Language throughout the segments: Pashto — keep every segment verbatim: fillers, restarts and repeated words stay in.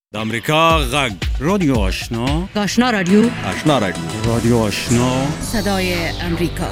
د امریکا غږ رادیو آشنا آشنا رادیو آشنا رادیو رادیو آشنا صدای امریکا.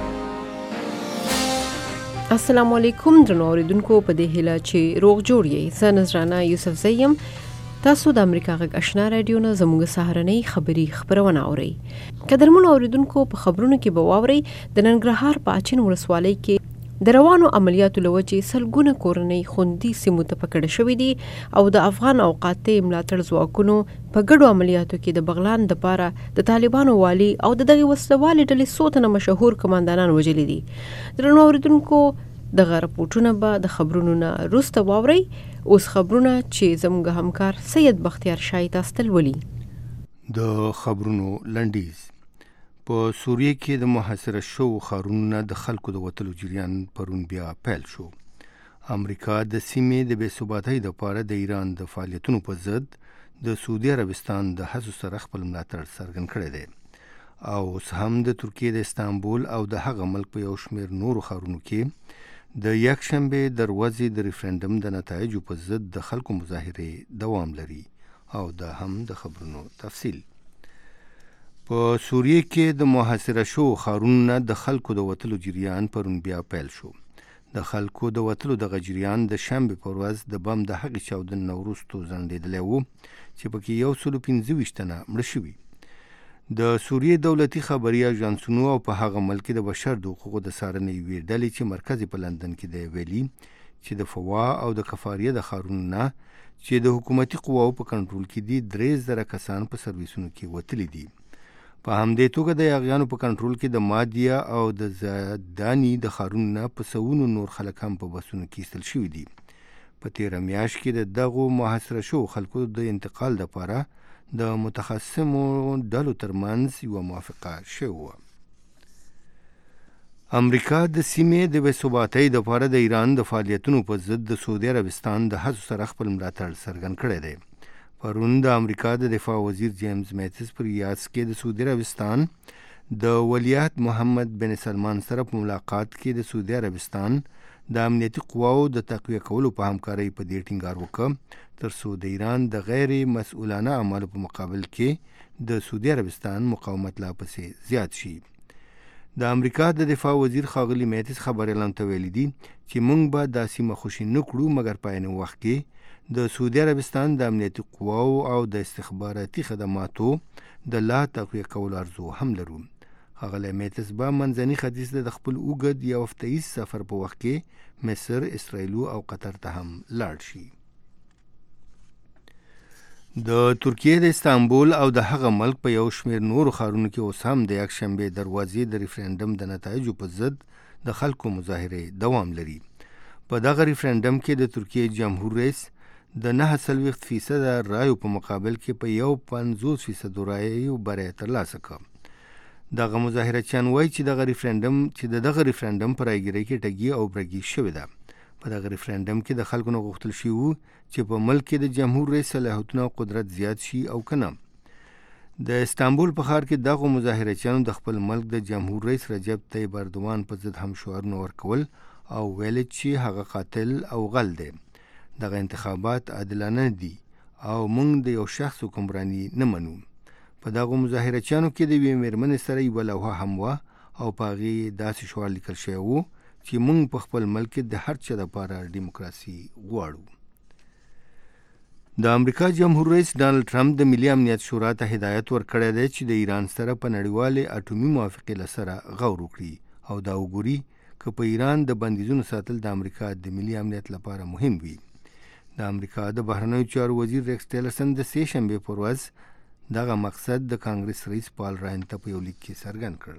السلام علیکم درنو اوریدونکو، په دې هیله چې روغ جوړ یې. زه نذرانه یوسف زیم. تاسو د امریکا غږ آشنا رادیو نه زموږ سهارنۍ خبری خبرونه اورئ. قدرمن اوریدونکو، په خبرونو کې به واورئ د ننګرهار په اچین ولسوالۍ کې د روانو عملیاتو لوجې سلګونه کورنۍ خوندي سیمو ته پکړه شوې دي او د افغان او قاطع ملاتړ ځواکونو په ګډو عملیاتو کې د بغلان د پاره د طالبانو والی او د دغه وسلوالې ډلې څو تنه مشهور کمانډانان وژلي دي. درنو اوریدونکو، دغه رپورټونه به د خبرونو نه وروسته واورئ. اوس خبرونه چې زموږ همکار سید بختیار شاه تاسو ته ولولي. د خبرونو لنډیز. په سوریه کې د محاصره شو ښارونو د خلکو د وتلو جریان پرون بیا پیل شو. امریکا د سیمې د بې ثباتۍ لپاره د ایران د فعالیتونو په ضد د سعودي عربستان د هڅو سره خپل ملاتړ څرګند کړی دی او اوس هم د ترکیې د استانبول او د هغه ملک په یو شمېر نورو ښارونو کې د یکشنبې د ورځې د ریفرنډم د نتایجو په ضد د خلکو مظاهرې دوام لري او دا هم د خبرونو تفصیل. په سوریه کې د محاصره شو ښارونو د خلکو د وتلو جریان پرون بیا پیل شو. د خلکو د وتلو دغه جریان د شنبې په ورځ د بم د هغې چاودنې نه وروستو ځنډېدلی و چې پکې یو سل پنځه ویشت تنه مړه شوي. د سوریې دولتي خبري اژانسونو او په هغه ملک د بشر د حقوقو د څارنې یوې ډلې چې مرکز په لندن کې دی ویلي چې د فوا او د کفاریه د ښارونو نه چې د حکومتي قواو په کنټرول کې دي درې زره کسان په سرویسونو کې وتلي دي. په همدې توګه د یاغیانو په کنټرول کې د مادیا او د زادانی د ښارونو نه په سوونو نور خلک هم په بسونو کې ایستل شوي دي. په تېره میاشت کې د دغو محاصره شوو خلکو د انتقال لپاره د متخصصو ډلو ترمنځ یوه موافقه شوې وه. امریکا د سیمې د بې ثباتۍ لپاره د ایران د فعالیتونو په ضد د سعودي عربستان د هڅو سره خپل ملاتړ څرګند کړی دی. پرون د امریکا د دفاع وزیر جیمز میتس پر ریاض کې د سعودي عربستان د ولیعهد محمد بن سلمان سره په ملاقات کې د سعودي عربستان د امنیتي قواو د تقویه کولو په همکارۍ په دې ټینګار وکړ تر څو د ایران د غیر مسؤلانه اعمالو په مقابل کې د سعودي عربستان مقاومت لا پسې زیات شي. د امریکا د دفاع وزیر ښاغلي میتس خبريالانو ته ویلي دي چې موږ به دا سیمه خوشي نه کړو مګر په عین وخت کې د سعودي عربستان د امنیتي قواو او د استخباراتي خدماتو د لا تقویه کولو ارزو هم لرو. ښاغلی میتس به منځني ختیځ ته د خپل اوږد یو هفتهیز سفر په وخت کې مصر، اسرائیلو او قطر ته هم لاړ شي. د ترکیې د استانبول او د هغه ملک په یو شمېر نورو ښارونو کې اوس هم د یکشنبې دروازې د ریفرنډم د نتایجو په ضد د خلکو مظاهرې دوام لري. په دغه ریفرنډم کې د ترکیې جمهور رئیس د نهه څلوېښت فیصده رایو په مقابل کې په یو پنځوس فیصدو رایو بری ترلاسه کړ. دغه مظاهرچیان وایي چې دغه ریفرنډم چې د دغه ریفرنډم په رایګیرۍ کې ټګي او برګي شوې ده. په دغه ریفرنډم کې د خلکو نه غوښتل شوي وو چې په ملک کې د جمهور رئیس صلاحیتونه او قدرت زیات شي او که نه. د استانبول په ښار کې دغو مظاهرچیانو د خپل ملک د جمهور رئیس رجب طیب اردوان په ضد هم شعارونه ورکول او ویل چې هغه قاتل او غل دی. دغه انتخابات عادلانه دي او موږ د یو شخص حکمراني نه منو. په دغو مظاهرچیانو کې د یوې مېرمنې سره یوه لوحه هم وه او په هغې داسې شعار لیکل شوی و چې موږ په خپل ملک کې د هر چا لپاره ډیموکراسي غواړو. د امریکا جمهور رئیس ډانلډ ټرمپ د ملي امنیت شورا ته هدایت ورکړی دی چې د ایران سره په نړیوالې اټومي موافقې له سره غور وکړي او دا وګوري که په ایران د بندیزونو ساتل د امریکا د ملي امنیت لپاره مهم وي. د امریکا د بهرنیو چارو وزیر ریکس ټیلرسن د سې شنبې په ورځ دغه مقصد د کانګرس رئیس پال راین ته په یو لیک کې څرګند کړ.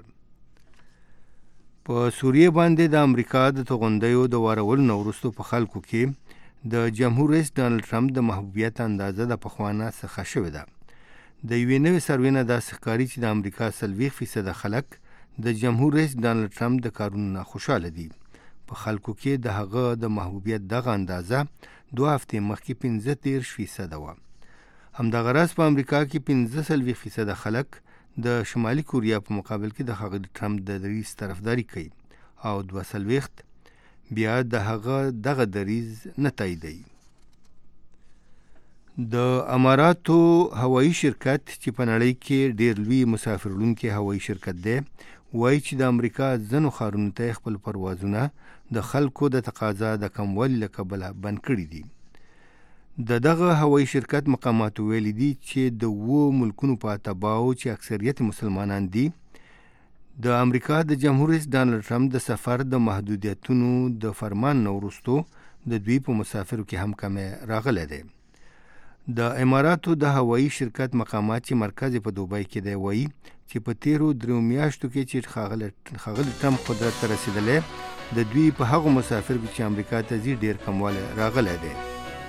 په سوریه باندې د امریکا د توغندیو د وارولو نه وروستو په خلکو کې د جمهور رئیس ډانلډ ټرمپ د محبوبیت اندازه د پخوانه څخه شوې ده. د یوې نوې سروې نه داسې ښکاري چې د امریکا څلوېښت فیصده خلک د جمهور رئیس ډانلډ ټرمپ د کارونو نه خوشحاله دي. په خلکو کې د هغه د محبوبیت دغه اندازه دوه هفتې مخکې پنځه دېرش فیصده وه. همدغه راز په امریکا کې پنځه څلوېښت فیصده خلک د شمالي کوریا په مقابل کې د ښاغلي ټرمپ د دریځ طرفداري کوي او دوه څلوېښت بیا د هغه دغه دریځ نه تاییدوي. د اماراتو هوایی شرکت چې په نړۍ کې ډېر لوی مسافر وړونکی هوایی شرکت دی وایي چې د امریکا ځینو ښارونو ته خپل پروازونه د خلکو د تقاضا د کموالي له کبله بند کړي دي. د دغه هوایی شرکت مقاماتو ویلي دي چې د اوو ملکونو په اتباعو چې اکثریت مسلمانان دي د امریکا د جمهور رئیس ډانلډ ټرمپ د سفر د محدودیتونو د فرمان نه وروستو د دوی په مسافرو کې هم کمې راغلی دی. د اماراتو د هوایی شرکت مقامات چې مرکز په دوبۍ کې دی وایي چې په تیرو دریو میاشتو کې چې ښاغلي ټرمپ قدرت ته رسېدلی د دوی په هغو مسافرو کې چې امریکا ته ځي ډېر کموالی راغلی دی.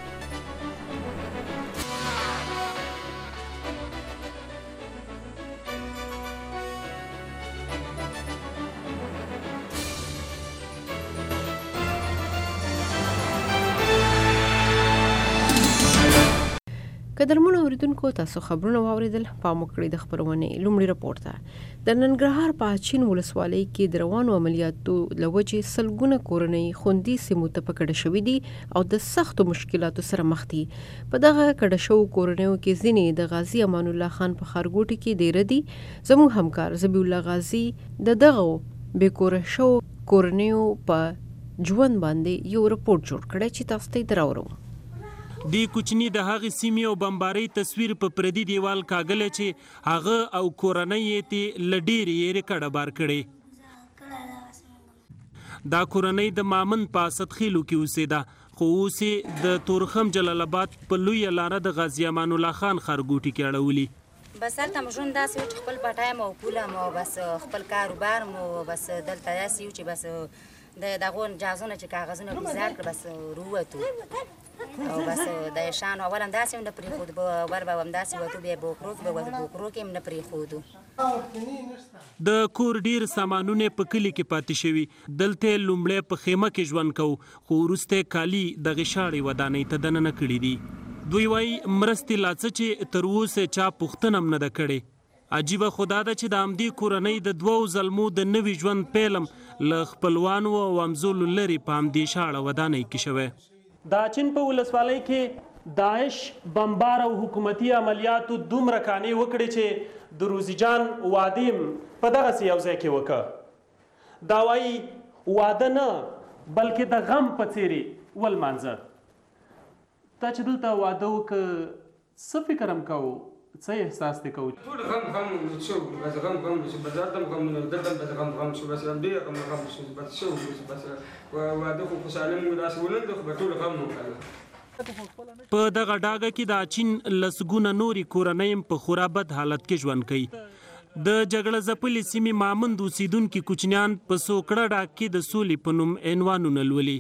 قدرمنو اوریدونکو تاسو خبرونه واوریدل. پام وکړئ د خبرونې لومړي راپور ته. د ننګرهار په اچین ولسوالۍ کې د روانو عملیاتو له وجې سلګونه کورنۍ خوندي سیمو ته په کډه شوي دي او د سختو مشکلاتو سره مخ دي. په دغه کډه شوو کورنیو کې ځینې د غازي امان الله خان په ښارګوټي کې ډېره دي. زموږ همکار ذبیح الله غازي د دغو بې کوره شوو کورنیو په ژوند باندې یو راپور جوړ کړی چې تاسو ته یې دراوړو. دی کوچنی د هغې سیمې او بمبارۍ تصویر په پردي دیوال کاږلی چې هغه او کورنۍ یې ترې له ډېرې یېرې کډه بار کړې. دا کورنۍ د مامن په اسدخیلو کې اوسېده خو اوس یې د تورخم جلال آباد په لویه لاره د غازي امان الله خان ښارګوټي کې اړولي. بس هلته مو ژوند داسې و چې خپل پټی مو پوله مو بس خپل کاروبار مو بس دلته داسې یو چې بس د دغو جازونه چې کاغذونه ګزار کړه بس رووتو او بس د شان اول هم داسې هم نه پرېښود بر به هم داسې وتو بیا بوکرو کې به وتو بوکرو کې هم نه پرېښودو. د کور ډیر سامانونه په کلي کې پاتې شوي. دلته لومړی په خیمه کې ژوند کوو خو وروسته کالي دغې شاړې ودانۍ ته دننه کړي دي. دوی وایي مرستې لا څه چې تر اوسه چا پوښتنه هم نه ده کړې. عجیبه خو دا ده چې د همدې کورنۍ د دوو زلمو د نوي ژوند پیل هم له خپلوانو او همزولو لرې په همدې شاړه ودانۍ کې شوی. د اچین په ولسوالۍ کې داعش بمبار او حکومتي عملیاتو دومره کانې وکړې چې د روزي جان واده په دغسې یو ځای کې وکړه. دا وایي واده نه بلکې د غم په څیرې ولمانځه. تا چې دلته واده وکړه څه فکر هم کوو څه احساس دې کوو؟ ټول غم غم شو بس غم غم شو بس دلته غم دلته بس غم غم شو بس ډېر غم غم شو بس شو بس واده خو خوشحالي مو داسې ولنده خو به ټول غم وکړه. په دغه ډاګه کې د اچین لسګونه نورې کورنۍ هم په خورا بد حالت کې ژوند کوي. د جګړه ځپلې سیمې مامند اوسېدونکي کوچنیان په سوکړه ډاګ کې د سولې په نوم عنوانونه لولي.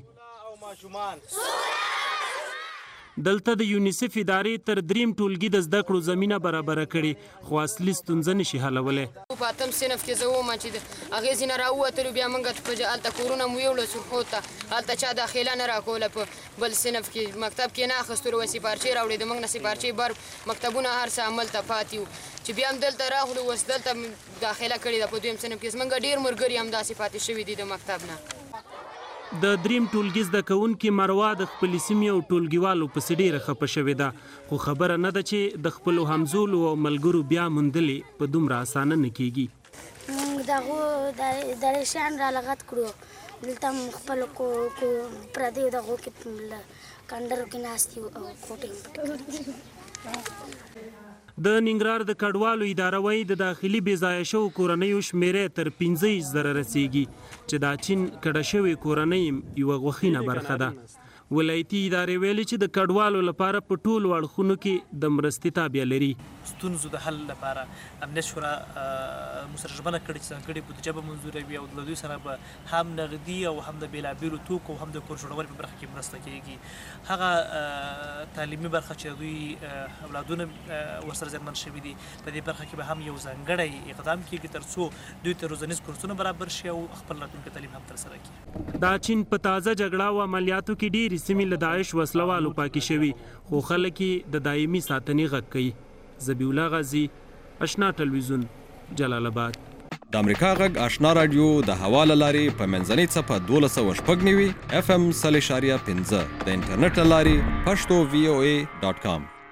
دلته د یونیسف ادارې تر دریم ټولګي د زده کړو زمینه برابره کړې خو اصلي ستونزه نشي حلولی. په اتم صنف کې زه وم چې د هغې ځینه راووتلو بیا موږ په هلته کورونه مو یوړل سرخو ته هلته چا داخله نه راکوله په بل صنف کې مکتب کې نه اخیستلو وه سپارچې راوړې د موږ نه سپارچې بر مکتبونه هر څه هملته پاتې وو چې بیا هم دلته راغلو اوس دلته داخله کړې ده په دویم صنف کې زموږ ډېر ملګري همداسې پاتې شوي دي د مکتب نه. د دریم ټولګي زده کوونکي مروه د خپلې سیمې او ټولګیوالو پسې ډېره خفه شوې ده خو خبره نه ده چې د خپلو همزولو او ملګرو بیا موندلې په دومره اسانه نه کیږي. موږ دغو دریشیان را لغت کړو دلته م خپلو پردیو دغو کې کنډرو کې ناست یو او کوټې م پټې کړې. د ننګرهار د کډوالو اداره وایي د داخلي بې ځایه شوو کورنیو شمېره تر پنځه زره رسیږي چې د اچین کډه شوې کورنۍ یوه غوښینه برخه ده. ولایتي ادارې ویلي چې د کډوالو لپاره په ټولو اړخونو کې د مرستې تابع لري. ستونزو د حل لپاره امنیت شورا موسره ژمنه کړې چې ځانګړې بودیجه به منظوروي او له دوی سره به هم نغدي او هم د بېلابېلو توکو او هم د کور جوړولو په برخه کې مرسته کیږي. هغه تعلیمي برخه چې دوی اولادونه ورسره زیانمن شوي دي په دې برخه کې به هم یو ځانګړی اقدام کیږي تر څو دوی ته روزنیز کورسونه برابر شي او خپل راتلونکی تعلیم هم ترسره کړي. د چین په تازه جګړه او عملیاتو کې ډېرې سیمې له داعش وسلوالو پاکې شوي خو خلک یې د دایمي ساتنې غږ کوي. ذبیح الله غازي، اشنا ټلویزیون، جلال آباد. د امریکا غږ آشنا رادیو د هوا له لارې په منځنۍ څپه دولس سوه شپږ نوي اف ام سل اشاریه پنځه د انټرنیټ له لارې پښتو وی او ای ډاټ کام.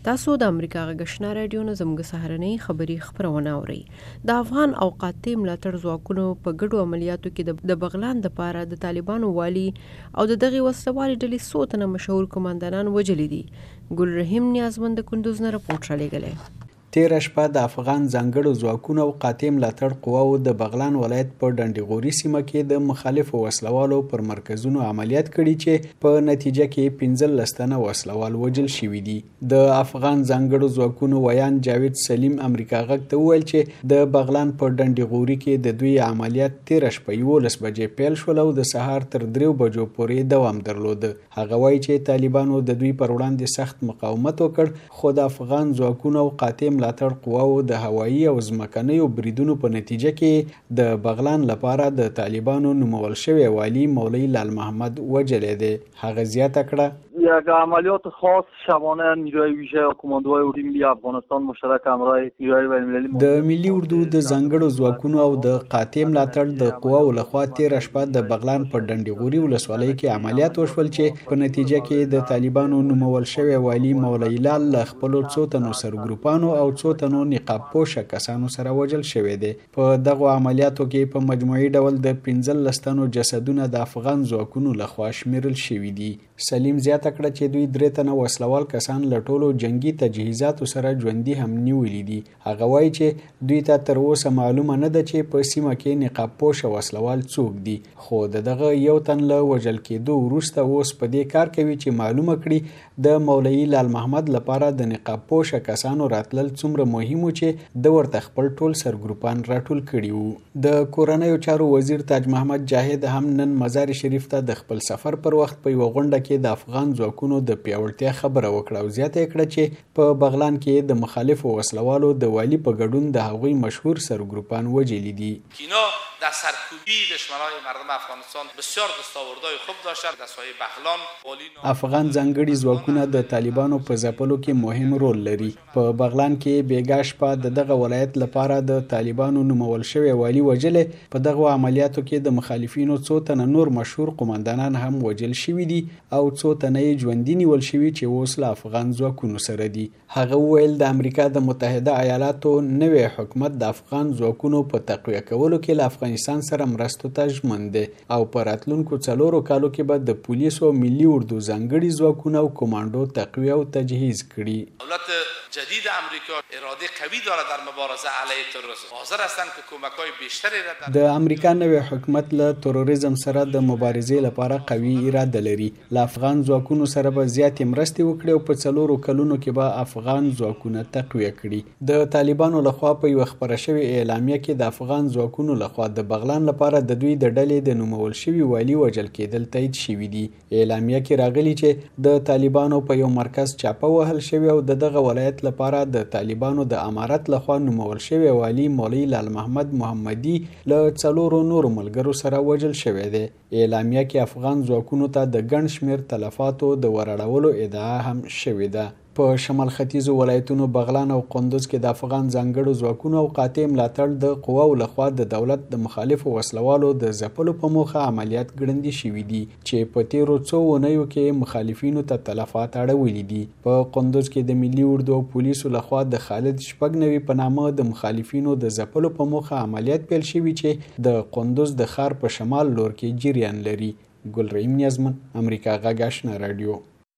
تاسو د امریکا غږ آشنا رادیو نه زموږ سهارنۍ خبری خبرونه اورئ. د افغان او قاطع ملاتړ ځواکونو په ګډو عملیاتو کې د بغلان د پاره د طالبانو والی او د دغه وسلوالي ډلې څو تنه مشهور کمانډانان وژلي دي. ګل رحیم نیازمند کندوز نه راپورټ رالیږلی. تیره شپه د افغان ځانګړو ځواکونو او قاطع ملاتړ قواو د بغلان ولایت په ډنډیغوري سیمه کې د مخالفو وسلوالو پر مرکزونو عملیات کړي چې په نتیجه کې پنځلس تنه وسلوال وژل شوي دي. د افغان ځانګړو ځواکونو ویان جاوید سلیم امریکا غږ ته وویل چې د بغلان په ډنډیغوري کې د دوی عملیات تیره شپه یولس بجې پیل شول او د سهار تر دریو بجو پورې دوام درلوده. هغه وایي چې طالبانو د دوی پر وړاندې سخت مقاومت وکړ، خو د افغان ځواکونو او قاطع ملاتړ قواو د هوایي او ځمکنیو بریدونو په نتیجه کې د بغلان لپاره د طالبانو نومول شوی والی مولوی لال محمد وژلی دی. هغه زیاته کړه یک عملیات خاص شبانه نیروی ویژه و کماندوهای اردوی ملی افغانستان مشترک همراه نیروی بین‌المللی د ملي اردو د ځانګړو ځواکونو او د قاطع ملاتړ د قواو لخوا تیره شپه د بغلان په ډنډیغوري ولسوالۍ کې عملیات وشول چې په نتیجه کې د طالبانو نومول شوی والی مولوی لال له خپلو څو تنو سرګروپانو او څو تنو نقاب پوشه کسانو سره وژل شوی دی. په دغو عملیاتو کې په مجموعي ډول د پنځلس تنو جسدونه د افغان ځواکونو لخوا شمیرل شوي دي. سلیم زیاته کړه چې دوی درې تنه وسلوال کسان له ټولو جنگي تجهیزاتو سره ژوندي هم نیولي دي. هغه وایي چې دوی ته تر اوسه معلومه نه ده چې په سیمه کې نقاب پوشه وسلوال څوک دي، خو د دغه یو تن له وژل کېدو وروسته اوس په دې کار کوي چې معلومه کړي د مولوی لال محمد لپاره د نقاب پوشه کسانو راتلل څومره مهم و چې د ورته خپل ټول سرګروپان راټول کړي وو. د کورنیو چارو وزیر تاج محمد جاهد هم نن مزار شریف ته د خپل سفر پر وخت په یوه غونډه کې د افغان ځواکونو د پیاوړتیا خبره وکړه او زیاته کړه چې په بغلان کې د مخالفو وسلوالو د والی په ګډون د هغوی مشهور سرګروپان وژلي دي. اینا در سرکوبی دشمنان مردم افغانستان بسیار دستاوردهای خوب داشتند. در سایه بغلان افغان ځانګړي ځواکونه د طالبانو په ځپلو کې مهم رول لري. په بغلان کې بیګا شپه د دغه ولایت لپاره د طالبانو نومول شوی والی وژلې. په دغه عملیاتو کې د مخالفینو څو تنه نور مشهور قومندانان هم وژل شوي دي او څو تنه یې ژوندي نیول شوي چې اوس له افغان ځواکونو سره دي. هغه وویل د امریکا د متحده ایالاتو نوی حکومت د افغان ځواکونو په تقویه کولو کې له افغانستان سره مرستو ته ژمن دی او په راتلونکو څلورو کالو کې به د پولیسو ملي اردو ځانګړي ځواکونه او کمانډو تقویه او تجهیز کړي. دولت جدید امریکا اراده قوی داره در مبارزه علیه تروریسم. حاضر هستند که کمک‌های بیشتری را د امریکا نوی حکومت له تروریزم سره د مبارزې لپاره قوي اراده لري. له افغان ځواکونو سره به زیاتې مرستې وکړي او په څلورو کلونو کې به افغان ځواکونه تقویه کړي. د طالبانو لخوا په یوه خپره شوې اعلامیه کې د افغان ځواکونو لخوا د بغلان لپاره د دوی د ډلې د نومول شوي والي وژل کېدل تایید شوي دي. اعلامیه کې راغلي چې د طالبانو په یو مرکز چاپه وهل شوی او د دغه ولایت لپاره د طالبانو د امارت لخوا نومول شوی والی مولوی لال محمد محمدي له څلورو نورو ملګرو سره وژل شوی دی. اعلامیه کې افغان ځواکونو ته د ګڼ شمېر تلفاتو د ورړولو ادعا هم شوې ده. په شمال ختیځو ولایتونو بغلان او قندوز کې د افغان ځانګړو ځواکونو او قاطع ملاتړ د قواو لخوا د دولت د مخالفو وسلوالو د ځپلو په موخه عملیات ګړندي شوي دي چې په تیرو څو اونیو کې مخالفینو ته تلفات اړولي دي. په قندوز کې د ملي اردو او پولیسو لخوا د خالد شپږ نوي په نامه د مخالفینو د ځپلو په موخه عملیات پیل شوي چې د قندوز د ښار په شمال لور کې جریان لري. ګل رحیم نیازمن، امریکا غږ آشنا رادیو.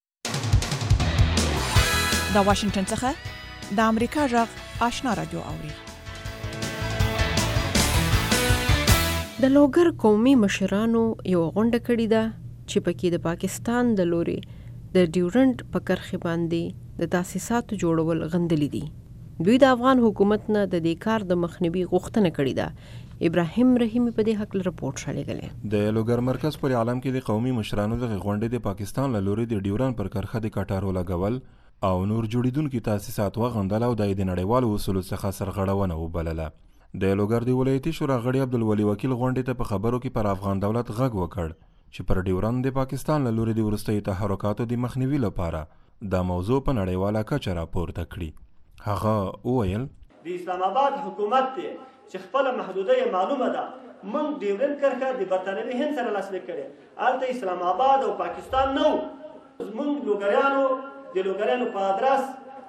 د واشنگټن څخه د امریکا غږ آشنا رادیو اوري. د لوګر قومي مشرانو یو غونډه کړې ده چې پکې د پاکستان د لوري د ډیورنډ په کرښې باندې د تاسیساتو جوړول غندلي دي. دوی د افغان حکومت نه د دې کار د مخنیوي غوښتنه کړې ده. ابراهیم رحیمی په دې حق رپورټ شالېږلی. د لوګر مرکز پر عالم کې د قومي مشرانو د غونډې د پاکستان له لوري د ډیورنډ پر کرښه د کټارو لګول او نور جوړیدونکي تاسیسات وغندل او د نړیوالو اصولو څخه سرغړونه وبلله. د لوګر د ولایتي شورا غړي عبدالولي وکیل غونډې ته په خبرو کې پر افغان دولت غږ وکړ چې پر ډیورنډ د پاکستان له لوري د وروستیو تحرکاتو د مخنیوي لپاره دا موضوع په نړیواله کچه راپورته کړي. هغه وویل د اسلام آباد حکومت دی چې خپله محدوده معلومه ده. موږ ډیورنډ کرښه د برطانوي هند سره لاسلیک کړې. هلته اسلام آباد او پاکستان نه و. زموږ لوګریانو د لوګریانو په ادرس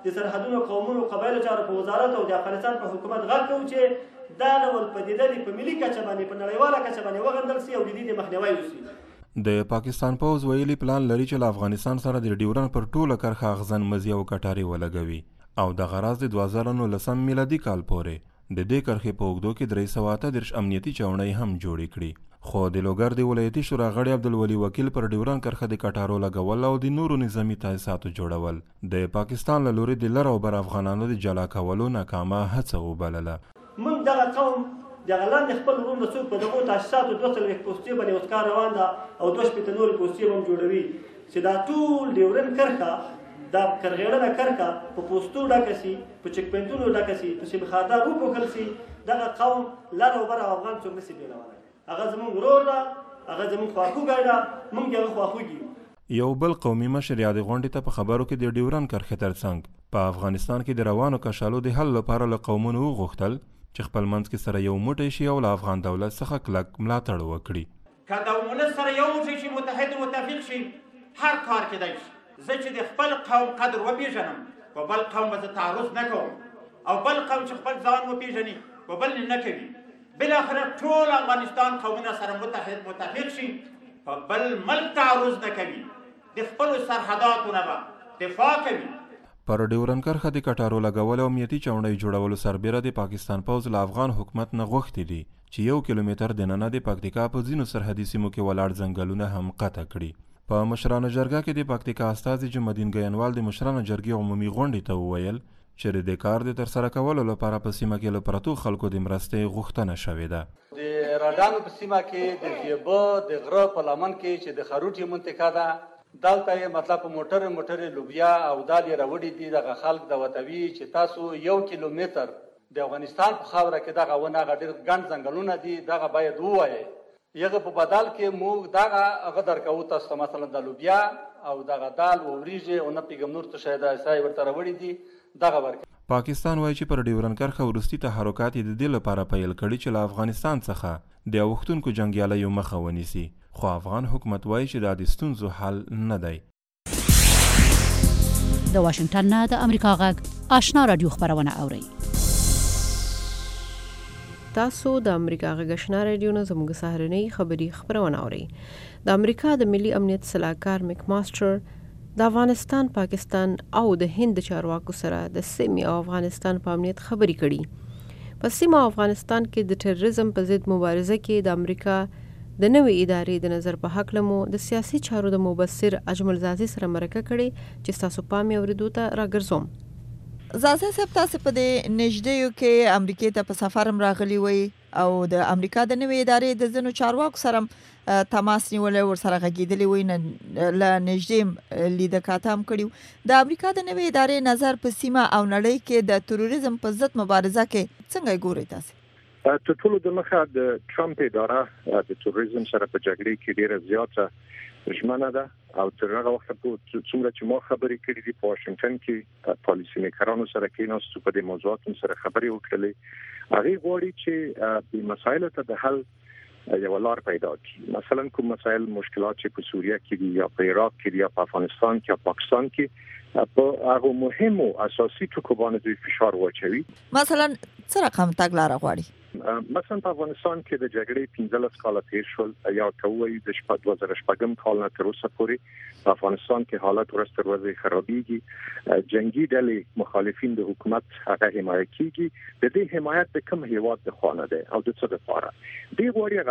د سرحدونو قومونو قبایلو چارو په وزارت او د افغانستان په حکومت غږ کوو چې دا ډول پدیده دې په ملي کچه باندې په نړیواله کچه باندې وغندل سي او د دې د مخنیوی وشي. د پاکستان پوځ ویلي پلان لري چې له افغانستان سره د ډیورن پر ټوله کرښه اغزن مزي او کټاري ولګوي او د غراض د دوه زره نولسم میلادي کال پورې د دې کرښې په اوږدو کې درې سوه اته دېرش امنیتي چوڼۍ هم جوړې کړي. خو د لوګر د ولایتي شورا غړي عبدالولي وکیل پر ډیورن کرښه د کټارو لګول او د نورو نظامي تاسیساتو جوړول د پاکستان له لوري د لر او بر افغانانو د جلا کولو ناکامه هڅه وبلله. موږ دغه قوم دغه لاندې خپل وروڼه څوک په دغو تاسیساتو دوه څلوېښت پوستې باندې اوس کار روان ده او دوه شپېته نورې پوستې به هم جوړوي چې دا ټول ډیورن کرښه دا کرغېړنه کرښه په پوستو ډکه سي، په چک پوینټونو ډکه سي، په سیم خاردار وپوښل سي. دغه قوم لر او بر افغان څوک نسي بېلولی. هغه زموږ ورور ده، هغه زموږ خواخوږی ده، موږ د هغه خواخوږي یو. یو بل قومي مشر یادې غونډې ته په خبرو کې د ډیورن کرښې ترڅنګ په افغانستان کې د روانو کشالو د حل لپاره له قومونو وغوښتل چې خپل منځ کې سره یو موټی شي او له افغان دولت څخه کلک ملاتړ وکړي. که قومونه سره یو موټی شي، متحد متفق شي، هر کار کېدای شي. زه چې د خپل قوم قدر وپېژنم، په بل قوم به زه تعرض نه کوم، او بل قوم چې خپل ځان وپېژني په بل نه کوي. بالاخره ټول افغانستان قومونه سره متحد متفق شي، په بل ملک تعرض نه کوي، د خپلو سرحداتو نه به دفاع کوي. پر ډیورن کرښه د کټارو لګول او امنیتي چوڼۍ جوړولو سربیره د پاکستان پوځ له افغان حکومت نه غوښتي دي چې یو کیلومتر دننه د پکتیکا په ځینو سرحدي سیمو کې ولاړ ځنګلونه هم قطع کړي. په مشرانو جرګه کې د پکتیکا استازي جمعالدین ګینوال د مشرانو جرګې عمومي غونډې ته وویل چې د کار د ترسره کولو لپاره په سیمه کې له پرتو خلکو د مرستې غوښتنه شوې ده. د راډانو په سیمه کې د تیبه د غره په لمن کې چې د خروټي منطقه ده، دلته یې مطلب په موټر موټر لوبیا او دال یې راوړي دي. دغه خلک د وتوي چې تاسو یو کیلومتر د افغانستان په خاوره کې دغه ونه هغه ډېر ګڼ ځنګلونه دي، دغه باید ووایي. یغه په بدل کې موږ دغه هغه درکوو تاسو ته، مثلا د لوبیا او دغه دال او وریجې او نه پیږم نور څه شی دا سای ورته راوړي دي، دغه ورکوي. پاکستان وایي چې پر ډیورن کرښه وروستي تحرکات یې د دې لپاره پیل کړي چې له افغانستان څخه د اوښتونکو جنګیالیو مخه ونیسي، خو افغان حکومت وایي چې دا د ستونزو حل نه دی. د واشنگټن نه د امریکا غږ آشنا رادیو خبرونه اورئ. تاسو د امریکا غږ آشنا رادیو نه زموږ سهارنۍ خبري خبرونه اورئ. د امریکا د ملي امنیت صلاحکار میک ماستر د افغانستان، پاکستان او د هند چارواکو سره د سیمې او افغانستان په امنیت خبرې کړي. په سیمه او افغانستان کې د ټیرریزم په ضد مبارزه کې د امریکا د نوې ادارې د نظر په حق لمو د سیاسي چارو د مبصر اجمل زازي سره مرکه کړي چې تاسو پام یې اوریدو ته راګرځوم. زازي صاحب، تاسو په دې نږدې کې امریکا ته په سفر راغلی وي او د امریکا د نوې ادارې د ځینو چارواکو سره تماس نیولې ور سره غږیدلی وي، نه ل نږدې لیده کاته هم کړیو. د امریکا د نوې ادارې نظر په سیمه او نړۍ کې د تروریزم په ضد مبارزه کې څنګه ګورئ تاسو؟ تر ټولو د مخه د ټرمپ اداره د تروریزم سره په جګړه کې ډیره زیاته ژمنه ده او تر هغه وخت پورې څومره چې ما خبرې کړې دي په واشنگټن کې پالیسي میکرانو سره کېناستو په دې موضوعاتو سره خبرې وکړلې. هغه غواړي چې د مسایلو ته د حل یو لار پیدا کړي. مثلا کوم مسایل مشکلات چې په سوریه کې دي یا په عراق کې دي یا په افغانستان کې یا پاکستان کې په هغه مهمو اساسي ټکو باندې دوی فشار واچوي. مثلا څه رقم تګلاره غواړي؟ مثلا په افغانستان کې د جګړې پنځلس کاله تیر شول، یا کوي د شپږ دوه زره شپږم کال نه تر اوسه پورې په افغانستان کې حالت ورځ تر ورځې خرابېږي. جنگي ډلې مخالفین د حکومت هغه حمایت کیږي. د دې حمایت د کوم هیواد د خوانه ده او د څه لپاره دی غواړي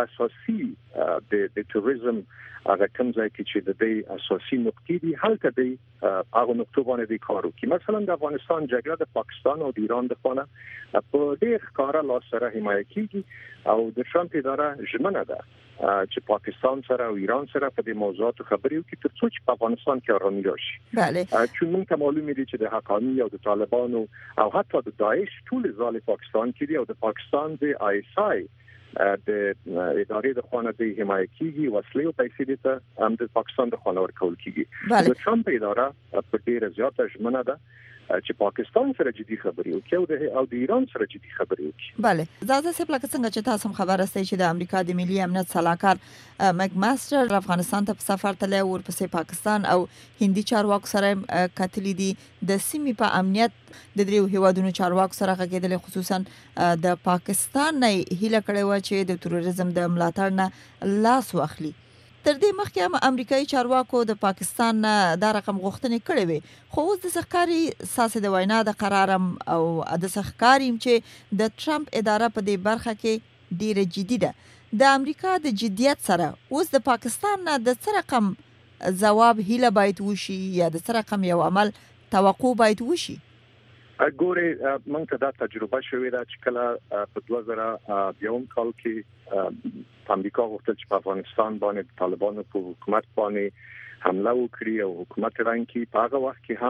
اساسي د د تروریزم هغه کوم ځای کې چې د دې اساسي نقطې دي هلته دی هغه نقطو باندې د کارو کې. مثلا د افغانستان جګړه د پاکستان او د ایران د خوانه په ډېر ښکاره لاس سره حمایت کیږي او د ټرمپ اداره ژمنه ده چې پاکستان سره او ایران سره په دې موضوعاتو خبرې وکړي تر څو چې په افغانستان کې آرامي راشي. بله. چې موږ ته معلومه دي چې د حقانی او د طالبانو او حتی د داعش ټول ځال پاکستان کې دي او د پاکستان د آی اس آی د ادارې د خوانه د حمایت کیږي، وسلې او پیسې دي هم د پاکستان د خوانه ورکول کیږي. د ټرمپ اداره په ډیره زیاته ژمنه ده چې پاکستان سره جدي خبرې وکړي او د او د ایران سره جدي خبرې وکړي. بله زازه سپ لکه څنګه چې تاسو خبر استئ چې د امریکا د ملي امنیت صلاحکار مک ماستر افغانستان ته سفر تللی او ورپسې پاکستان او هندي چارواکو سره کتلې دي د سیمې په امنیت د دریو هیوادونو چارواکو سره غږیدل، خصوصا د پاکستان نه هیله کړې و چې د تروریزم د ملاتړ نه لاس واخلي. تر دې مخکې هم امریکایي چارواکو د پاکستان نه دا رقم غوښتنې کړې وي، خو اوس د سخکاري ساسې د وینا د قرارم او د سخکاري چې د ټرمپ اداره په دې برخه کې ډیره جدي ده. د امریکا د جدیت سره اوس د پاکستان نه د څه رقم ځواب هیله باید وشي یا د څه رقم یو عمل توقع باید وشي؟ ګوره موږ ته دا تجربه شوې ده چې کله په دوه زره یو کال کې امریکا غوښتل چې په افغانستان باندې طالبانو په حکومت باندې حمله وکړي او حکومت رنګ کې په هغه وخت کې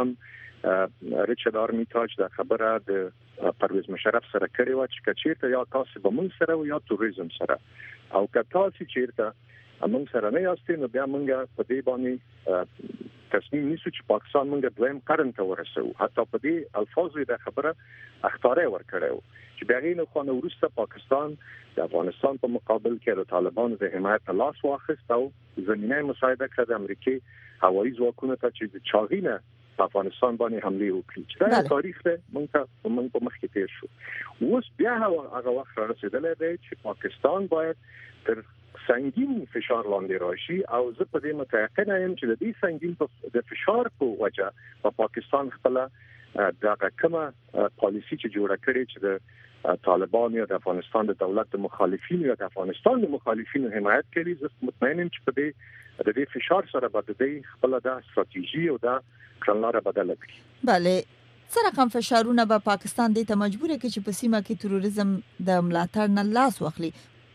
هم ریچارډ آرمیتاج دا خبره د پرویز مشرف سره کړې و چې کچېرته یا تاسو به موږ سره یا توریزم سره او که تاسو چیرته موږ سره نه یاستئ نو بیا موږ په دې باندې تصمیم نیسو چې پاکستان موږ دویم قرن ته ورسو. حتی په دې الفاظو د خبره اختاره ورکړو چې بیا غینه خو نو وروسته پاکستان د افغانستان په مقابل کې د طالبانو د حمایت لاس واخیست او زمینه مساعده کړه د امریکای هوایي ځواکونو ته چې د چاغینه په افغانستان باندې حمله وکړي. دا تاریخ ته موږ ته موږ په مخ کې تیر شو. اوس بیا هغه وخت رسیدلی دی چې پاکستان باید تر سنگین فشار لاندې راشي او زه په دې متأکد یم چې د دې سنگین د فشار په وجه په پاکستان خپل د کومه پالیسی چې جوړه کړې چې د طالبان یا د افغانستان د دولت د مخالفینو یا د افغانستان د مخالفینو حمایت کوي. زه مطمئن یم چې په دې د دې فشار سره به د دې خپل د استراتیژي او د کړنلاره بدله کړي. بله څه رقم فشارونه به پاکستان دې ته مجبور کړي چې په سیمه کې تروریزم د ملاتړ نه لاس واخلي؟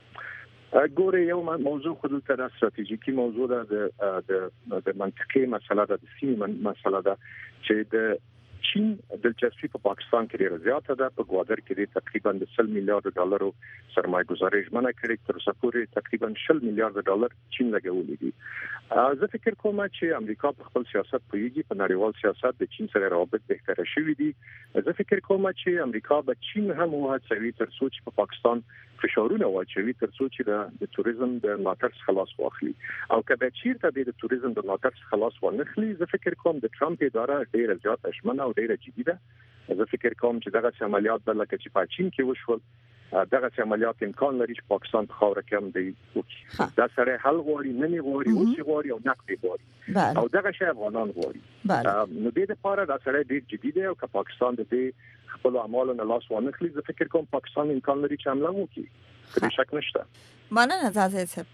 ګوره یو موضوع خود ته د استراتیژیکي موضوع ده د د منطقي مسله ده د سیمې مسله ده چې د چین دلچسپي په پاکستان کې ډیره زیاته ده. په ګوادر کې تقریبا د سل میلیارډ ډالرو سرمایه گذاري ژمنه کړې، تر څو پورې تقریبا شل میلیارډ ډالر چین لګولې دي. زه فکر کوم چې امریکا په خپل سیاست پوهیږي، په نړیوال سیاست د چین سره روابط بهتر شوي دي. زه فکر کوم چې امریکا به چین هم وهڅوي تر څو چې په پاکستان فشارونه واچوي تر څو چې د توریزم د ملاتړ خلاص واخلي. او کله چیرته د توریزم د ملاتړ خلاص ونخلي، زه فکر کوم د ټرمپ اداره ډیره زیاته اشمنه او ډیره جدي ده. زه فکر کوم چې دغه عملیات بل لکه چې په چین کې وشول دغه عملیات امکان لري چې پاکستان په خاور کې هم دی وکړي. دا سره حل غواړي، نه غواړي او سی غواړي او نقد غواړي او دغه شی افغانان غواړي. نو دې لپاره دا سره ډیر جدي دی او که پاکستان د دې خپل اعمالو نه لاس وانخلي، زه فکر کوم پاکستان امکان لري چې حمله وکړي. هیڅ شک نشته. مننه زازه صاحب.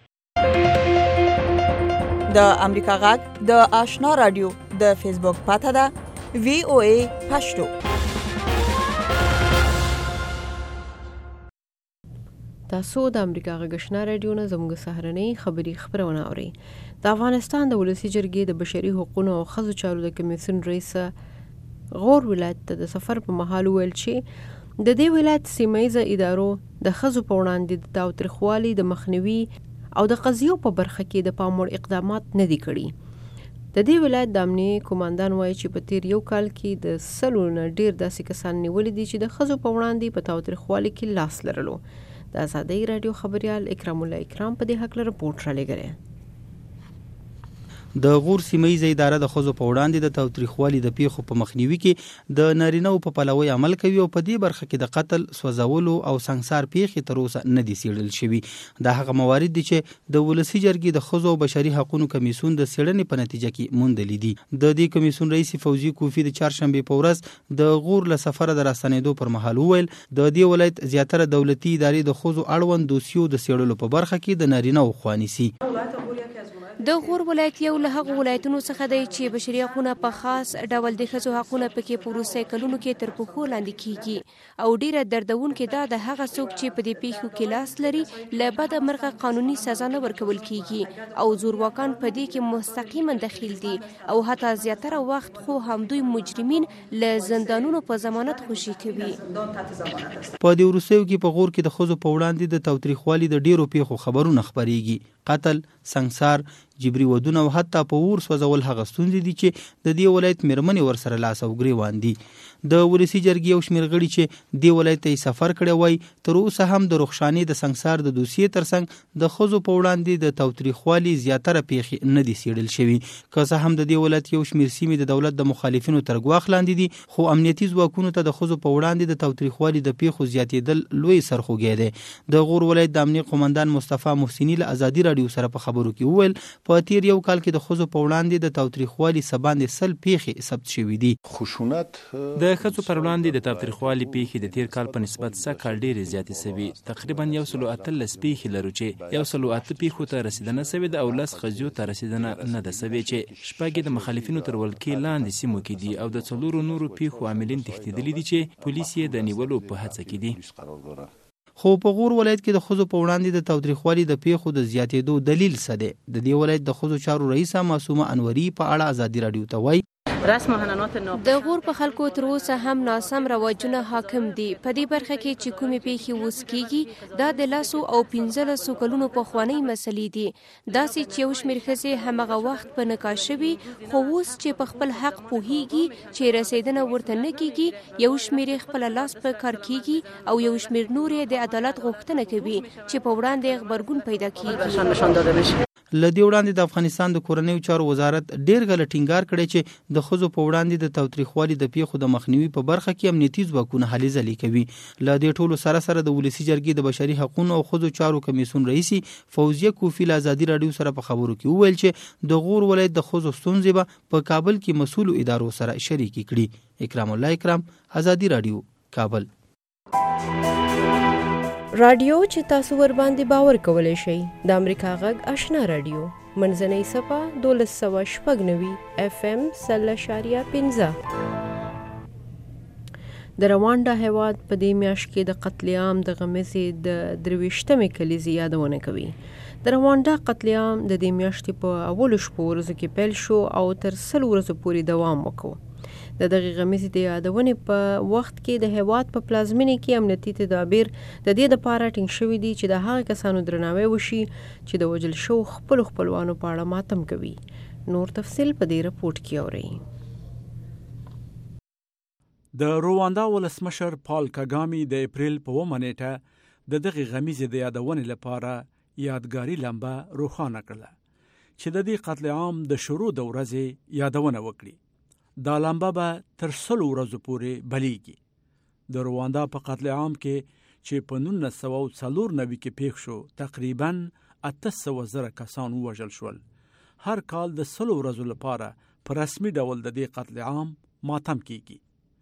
د امریکا غږ د آشنا رادیو د فیسبوک پاته ده وی او ای پښتو. تاسو د امریکا غږ آشنا رادیو نه زموږ سهارنۍ خبری خبرونه اورئ. د افغانستان د ولسی جرګې د بشري حقوقو او ښځو چارو د کمیسیون رئیس غور ولایت ته د سفر په مهال ویل چې د دې ولایت سیمایي ادارو د ښځو په وړاندې د تاوتریخوالي د مخنیوي او د قضیو په برخه کې د پام وړ اقدامات نه دي کړي. د دې ولایت د امنیه کمانډان وایي چې په تیر یو کال کې د سلو نه ډیر داسې کسان نیولي دي چې د ښځو په وړاندې په تاوتریخوالي کې لاس لرلو. د آزادۍ رادیو خبريال اکرام الله اکرام په دې حق لپاره رپورټ را لګره. د غور سیمایي اداره د خزو په وړاندې د تاوتریخوالي د پیښو په مخنیوي کې د نارینه په پلوي عمل کوي او په دې برخه کې د قتل، سوځولو او سنگسار پیښې تر اوسه نه دي څیړل شوي. دا هغه موارد دي چې د ولسی جرګې د خزو او بشري حقوقو کمیسیون د څېړنې په نتیجه کې موندلې دي. د دې کمیسیون رئیس فوزي کوفی د چهارشنبه په ورځ د غور له سفر د راستنېدو پر مهال وویل د دې ولایت زیاتره دولتي ادارې د خزو اړوند دوسیو د څېړلو په برخه کې د نارینه خواني سي. د غور ولایت یو له هغو ولایتونو څخه دی چې بشري حقوقونه په خاص ډول د ښځو حقوقونه پکې په وروستیو کلونو کې تر پښو لاندې کیږي او ډیره دردونکې دا د هغه څوک چې په دې پیښو کې لاس لري له بده مرغه قانوني سزا نه ورکول کیږي او زورواکان په دې کې مستقیما دخیل دي او حتی زیاتره وخت خو همدوی مجرمین له زندانونو په ضمانت خوشي کوي. په دې وروستیو کې په غور کې د ښځو په وړاندې د تاوتریخوالي د ډیرو پیښو خبرونه خبريږي. قتل، سنگسار جبري ودونه او حتی په اور سوځول هغه ستونزې دي چې د دې ولایت میرمنې ورسره لاس او ګریوان دي. د ولسی جرګې یو شمېر غړي چې دې ولایت ته سفر کړی وای تر اوسه هم د رخصانې د سنگسار د دوسیې ترڅنګ د ښځو په وړاندې د تاوتریخوالي زیاتره پیښې نه دي څېړل شوي. که څه هم د دې ولایت یو شمېر سیمې د دولت د مخالفینو تر ګواښ لاندې دي، خو امنیتي ځواکونو ته د ښځو په وړاندې د تاوتریخوالي د پیښو زیاتېدل لوی سرخوږی دی. د غور ولایت د امنیه قومندان مصطفی محسني له ازادي راډیو سره په خبرو کې وویل په تیر یو کال کې د ښځو په وړاندې د تاوتریخوالي څه باندې سل پیښې ثبت شوي دي. خشونت د ښځو پر وړاندې د تاوتریخوالي پیښې د تیر کال په نسبت څه کال ډېرې زیاتې شوي. تقریبا یو سلو اتلس پیښې لرو چې یو سلو اته پیښو ته رسیدنه شوې ده او لس ښځو ته رسیدنه نه ده شوې چې شپږ د مخالفینو تر ولکې لاندې سیمو کې دي او د څلورو نورو پیښو عاملین تښتېدلي دي چې پولیس یې د نیولو په هڅه کې دي. خو په غور ولایت کې د ښځو په وړاندې د تاوتریخوالي د پیښو د زیاتېدو دلیل څه دی؟ د دې ولایت د ښځو چارو رئیسه معصومه انوري په اړه ازادي راډیو ته وایي د غور په خلکو تر اوسه هم ناسم رواجونه حاکم دي. په دې برخه کې چې کومې پیښې اوس کېږي دا د لسو او پنځلسو کلونو پخوانۍ مسلې دي. داسې چې یو شمېر ښځې همغه وخت په نکاح شوي خو اوس چې په خپل حق پوهیږي چې رسېدنه ورته نه کېږي، یو شمېر یې خپله لاس په کار کېږي او یو شمېر نور یې د عدالت غوښتنه کوي چې په وړاندې غبرګون پیدا کېږي. له دې وړاندې د افغانستان د کورنیو چارو وزارت ډېر غله ټینګار کړی چې د ښځو په وړاندې د تاوتریخوالي د پیښو د مخنیوي په برخه کې امنیتي ځواکونه هلې ځلې کوي. له دې ټولو سره سره د ولسي جرګې د بشري حقوقو او ښځو چارو کمیسیون رئیسي فوزیه کوفی له ازادي راډیو سره په خبرو کې وویل چې د غور ولایت د ښځو ستونزې به په کابل کې مسؤلو ادارو سره شریکې کړي. اکرام الله اکرام، ازادي راډیو، کابل. رادیو چې تاسو ور باندې باور کولای شئ د امریکا غږ آشنا رادیو منځنۍ صفه دولس سوه شپږ نوي اف ام سل اشاریه پنځه. د روانډا هیواد په دې میاشت کې د قتل عام د غمزې د درویشتمې کلیزې یادونه کوي. د روانډا قتل عام د دې میاشتې په اولو شپو ورځو کې پیل شو او تر سل ورځو پورې دوام وکړ. د دغې غمیزې د یادونې په وخت کې د هیواد په پلازمینې کې امنیتي تدابیر د دې دپاره ټینګ شوي دي چې د هغه کسانو درناوی وشي چې د وژل شوو خپلو خپلوانو په اړه ماتم کوي. نور تفصیل په دې رپورټ کې اورئ. د رواندا ولسمشر پال کاګامي د اپریل په اوومه نیټه د دغې غمیزې د یادونې لپاره یادګاري لمبه روښانه کړله چې د دې قتل عام د شروع د ورځې یادونه وکړي. دا لمبه به تر سلو ورځو پورې بلیږي. د رواندا په قتل عام کې چې په نولس سوه څلور نوي کې پیښ شو تقریبا اته سوه زره کسان ووژل شول. هر کال د سلو ورځو لپاره په رسمي ډول د دې قتل عام ماتم کیږي.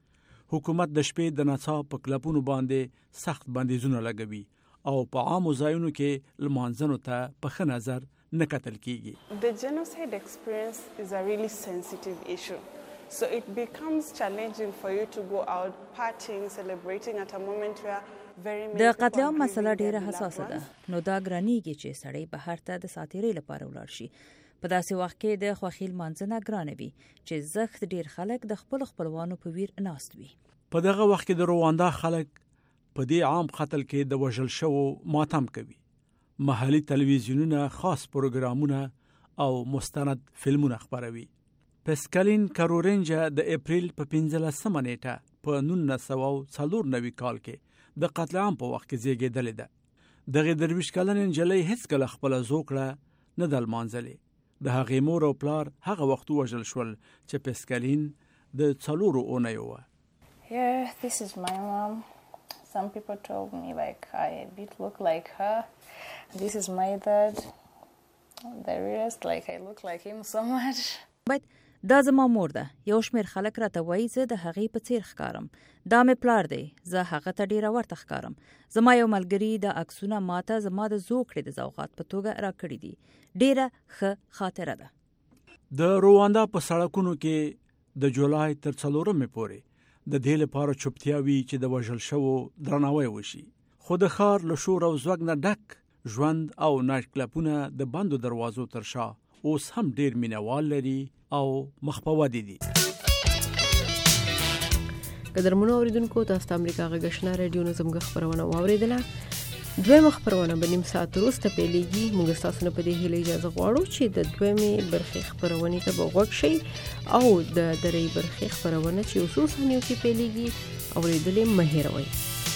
حکومت د شپې د نڅا په کلبونو باندې سخت بندیزونه لګوي او په عامو ځایونو کې لمانځنو ته په ښه نظر نه کتل کیږي. The genocide experience is a really sensitive issue. So it becomes challenging for you to go out partying, celebrating at a moment where very many د قتل عام مسله ډیره حساسه ده، نو دا ګرانیږي چې سړی بهر ته د ساتیرۍ لپاره ولاړ شي. په داسې وخت کې د خوښۍ لمانځنه ګرانه وي چې زښت ډیر خلک د خپل خپلوانو په ویر ناست وي. په دغه وخت کې د رواندا خلک په دې عام قتل کې د وژل شوو ماتم کوي. محلي تلویزیونونه خاص پروګرامونه او مستند فلمونه خپروي. پسکالین کارورنجا د اپریل په پنځلسمه نیټه په نولس سوه څلور نوي کال کې د قتل عام په وخت کې زیږېدلې ده. دغې درویشت کلنې نجلۍ هېڅکله خپله زوکړه نه ده لمانځلې. د هغې مور او پلار هغه وخت ووژل شول چې پسکالین د څلورو اونیو وه. Yeah, this is my mom. Some people told me like I a bit look like her. This is my dad. The rest like I look like him so much. But دا زما مور ده. یو شمېر خلک راته وایي زه د هغې په څیر ښکارم. دا مې پلار دی. زه هغه ته ډیره ورته ښکارم. زما یو ملګري د عکسونه ماته زما د زوکړې د سوغات په توګه راکړي دي. ډیره ښه خاطره ده. د رواندا په سړکونو کې د جولای تر څلورمې پورې د دې لپاره چوپتیا وي چې د وژل شوو درناوی وشي. خو د ښار له شور او زوږ نه ډک ژوند او نایټ کلبونه د بندو دروازو تر شا اوس هم ډیر مینوال لري او مخ په ودې دي. قدرمنو اوریدونکو، تاسو د امریکا غږ آشنا رادیو نه زموږ خپرونه واوریدله. دویمه خبرونه به نیم ساعت وروسته پیلېږي. موږ ستاسو نه په دې هیله اجازه غواړو چې د دویمې برخې خبرونې ته به غوږ شئ او د درې برخې خبرونه چې یو څو ثانیو کې پیلېږي اورېدلې مه هېروئ.